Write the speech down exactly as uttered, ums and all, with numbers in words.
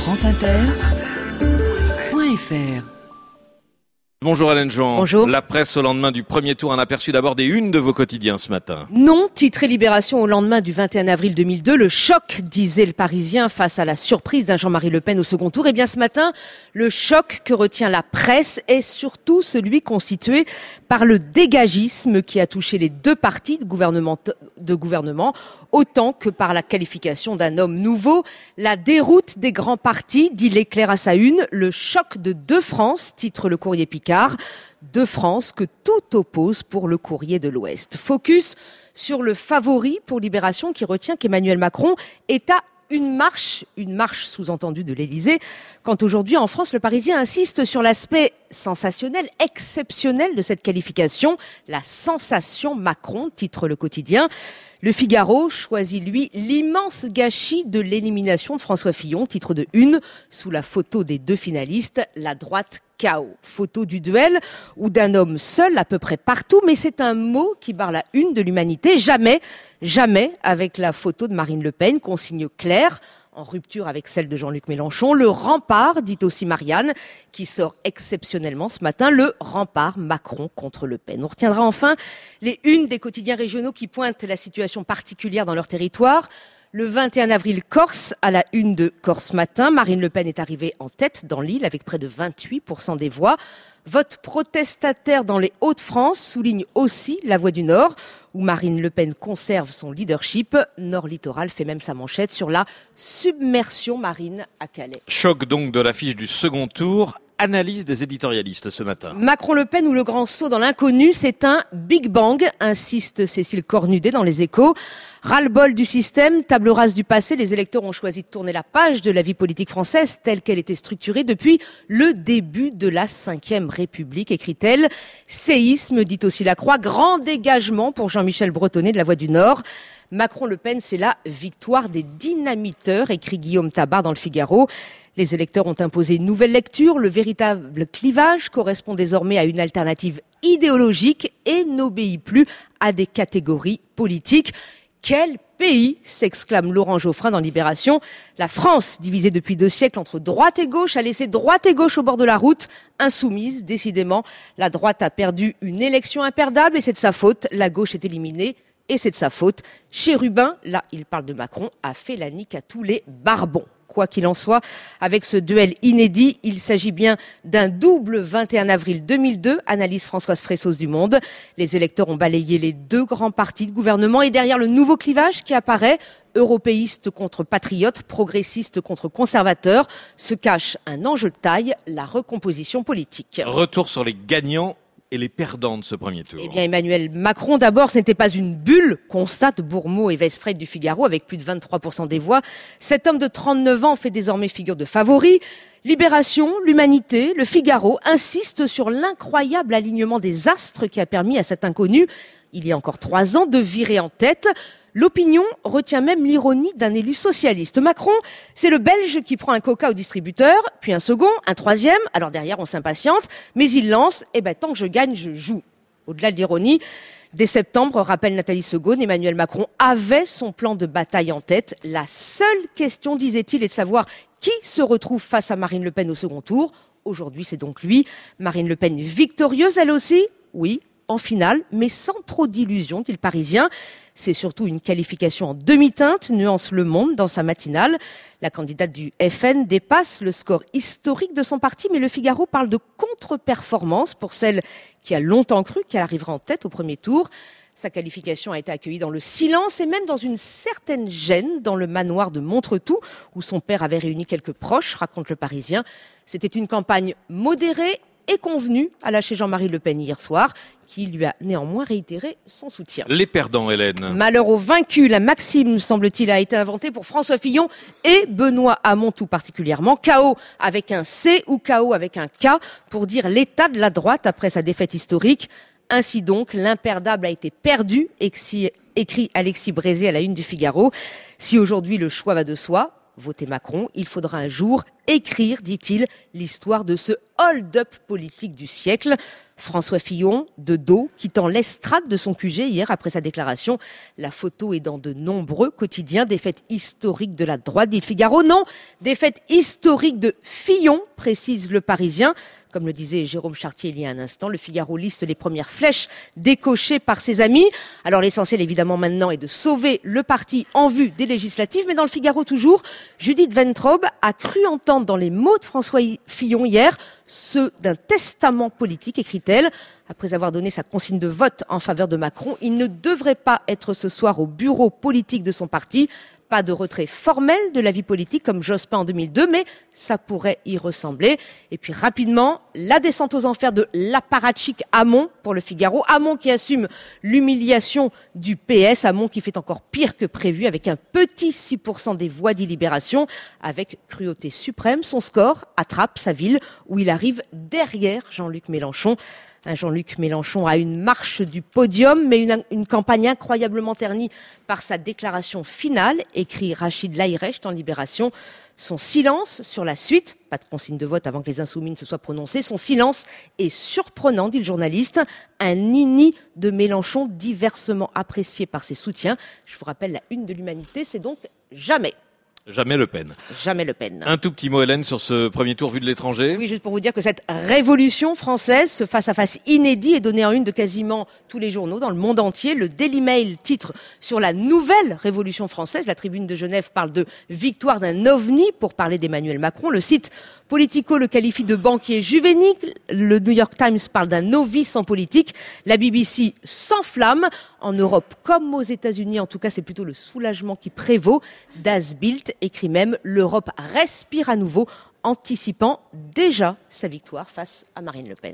France Inter point F R. Bonjour Hélène Jean. Bonjour. La presse au lendemain du premier tour, un aperçu d'abord des unes de vos quotidiens ce matin. Non, titré Libération au lendemain du vingt et un avril deux mille deux, le choc, disait le Parisien, face à la surprise d'un Jean-Marie Le Pen au second tour. Et bien ce matin, le choc que retient la presse est surtout celui constitué par le dégagisme qui a touché les deux partis de gouvernement, de gouvernement autant que par la qualification d'un homme nouveau. La déroute des grands partis, dit l'Éclair à sa une, le choc de deux France, titre le Courrier Picard. Deux France que tout oppose pour le Courrier de l'Ouest. Focus sur le favori pour Libération qui retient qu'Emmanuel Macron est à une marche, une marche sous-entendue de l'Élysée, quand aujourd'hui en France, le Parisien insiste sur l'aspect sensationnel, exceptionnel de cette qualification, la sensation Macron, titre le quotidien. Le Figaro choisit, lui, l'immense gâchis de l'élimination de François Fillon, titre de une, sous la photo des deux finalistes, la droite K O. Photo du duel ou d'un homme seul à peu près partout, mais c'est un mot qui barre la une de l'humanité. Jamais, jamais avec la photo de Marine Le Pen, consigne claire, en rupture avec celle de Jean-Luc Mélenchon. Le rempart, dit aussi Marianne, qui sort exceptionnellement ce matin, le rempart Macron contre Le Pen. On retiendra enfin les unes des quotidiens régionaux qui pointent la situation particulière dans leur territoire. Le vingt et un avril, Corse, à la une de Corse Matin. Marine Le Pen est arrivée en tête dans l'île avec près de vingt-huit pour cent des voix. Vote protestataire dans les Hauts-de-France, souligne aussi La Voix du Nord, où Marine Le Pen conserve son leadership. Nord Littoral fait même sa manchette sur la submersion marine à Calais. Choc donc de l'affiche du second tour. Analyse des éditorialistes ce matin. Macron-Le Pen ou le grand saut dans l'inconnu, c'est un Big Bang, insiste Cécile Cornudet dans Les Échos. Ras-le-bol du système, table rase du passé, les électeurs ont choisi de tourner la page de la vie politique française telle qu'elle était structurée depuis le début de la cinquième République, écrit-elle. Séisme, dit aussi La Croix, grand dégagement pour Jean-Michel Bretonnet de La Voix du Nord. Macron-Le Pen, c'est la victoire des dynamiteurs, écrit Guillaume Tabar dans Le Figaro. Les électeurs ont imposé une nouvelle lecture. Le véritable clivage correspond désormais à une alternative idéologique et n'obéit plus à des catégories politiques. Quel pays, s'exclame Laurent Geoffrin dans Libération. La France, divisée depuis deux siècles entre droite et gauche, a laissé droite et gauche au bord de la route. Insoumise, décidément, la droite a perdu une élection imperdable et c'est de sa faute. La gauche est éliminée. Et c'est de sa faute. Chérubin, là il parle de Macron, a fait la nique à tous les barbons. Quoi qu'il en soit, avec ce duel inédit, il s'agit bien d'un double vingt et un avril deux mille deux, analyse Françoise Fressos du Monde. Les électeurs ont balayé les deux grands partis de gouvernement et derrière le nouveau clivage qui apparaît, européiste contre patriote, progressiste contre conservateur, se cache un enjeu de taille, la recomposition politique. Retour sur les gagnants et les perdants de ce premier tour. Eh bien, Emmanuel Macron, d'abord, ce n'était pas une bulle, constate Bourmeau et Westfred du Figaro, avec plus de vingt-trois pour cent des voix. Cet homme de trente-neuf ans fait désormais figure de favori. Libération, l'Humanité, le Figaro insistent sur l'incroyable alignement des astres qui a permis à cet inconnu, il y a encore trois ans, de virer en tête. L'opinion retient même l'ironie d'un élu socialiste. Macron, c'est le Belge qui prend un coca au distributeur, puis un second, un troisième, alors derrière on s'impatiente, mais il lance, eh ben tant que je gagne, je joue. Au-delà de l'ironie, dès septembre, rappelle Nathalie Segonne, Emmanuel Macron avait son plan de bataille en tête. La seule question, disait-il, est de savoir qui se retrouve face à Marine Le Pen au second tour. Aujourd'hui, c'est donc lui. Marine Le Pen victorieuse, elle aussi ? Oui, en finale, mais sans trop d'illusions, dit le Parisien. C'est surtout une qualification en demi-teinte, nuance Le Monde dans sa matinale. La candidate du F N dépasse le score historique de son parti, mais le Figaro parle de contre-performance pour celle qui a longtemps cru qu'elle arriverait en tête au premier tour. Sa qualification a été accueillie dans le silence et même dans une certaine gêne dans le manoir de Montretout, où son père avait réuni quelques proches, raconte le Parisien. C'était une campagne modérée et convenue, a lâché Jean-Marie Le Pen hier soir, qui lui a néanmoins réitéré son soutien. Les perdants, Hélène. Malheur aux vaincus, la maxime, semble-t-il, a été inventée pour François Fillon et Benoît Hamon tout particulièrement. K O avec un C ou K O avec un K pour dire l'état de la droite après sa défaite historique. Ainsi donc, l'imperdable a été perdu, écrit Alexis Brézé à la une du Figaro. Si aujourd'hui le choix va de soi, voter Macron, il faudra un jour écrire, dit-il, l'histoire de ce hold-up politique du siècle. François Fillon, de dos, quittant l'estrade de son Q G hier après sa déclaration. La photo est dans de nombreux quotidiens. Défaite historique de la droite, dit le Figaro. Non, défaite historique de Fillon, précise Le Parisien. Comme le disait Jérôme Chartier il y a un instant, le Figaro liste les premières flèches décochées par ses amis. Alors l'essentiel évidemment maintenant est de sauver le parti en vue des législatives. Mais dans le Figaro toujours, Judith Ventrobe a cru entendre dans les mots de François Fillon hier ceux d'un testament politique, écrit-elle. Après avoir donné sa consigne de vote en faveur de Macron, il ne devrait pas être ce soir au bureau politique de son parti. Pas de retrait formel de la vie politique comme Jospin en deux mille deux, mais ça pourrait y ressembler. Et puis rapidement, la descente aux enfers de l'apparatchik Hamon pour le Figaro. Hamon qui assume l'humiliation du P S. Hamon qui fait encore pire que prévu avec un petit six pour cent des voix d'Ilibération. Avec cruauté suprême, son score attrape sa ville où il arrive derrière Jean-Luc Mélenchon. Un Jean-Luc Mélenchon a une marche du podium, mais une, une campagne incroyablement ternie par sa déclaration finale, écrit Rachid Laïrecht en Libération. Son silence sur la suite, pas de consigne de vote avant que les Insoumis ne se soient prononcés, son silence est surprenant, dit le journaliste. Un nini de Mélenchon diversement apprécié par ses soutiens. Je vous rappelle, la une de l'Humanité, c'est donc jamais. Jamais Le Pen. Jamais Le Pen. Un tout petit mot, Hélène, sur ce premier tour vu de l'étranger. Oui, juste pour vous dire que cette révolution française, ce face-à-face inédit, est donné en une de quasiment tous les journaux dans le monde entier. Le Daily Mail titre sur la nouvelle révolution française. La Tribune de Genève parle de victoire d'un ovni pour parler d'Emmanuel Macron. Le site Politico le qualifie de banquier juvénile. Le New York Times parle d'un novice en politique. La B B C s'enflamme. En Europe comme aux États-Unis, en tout cas, c'est plutôt le soulagement qui prévaut. Das Bild écrit même « L'Europe respire à nouveau », anticipant déjà sa victoire face à Marine Le Pen.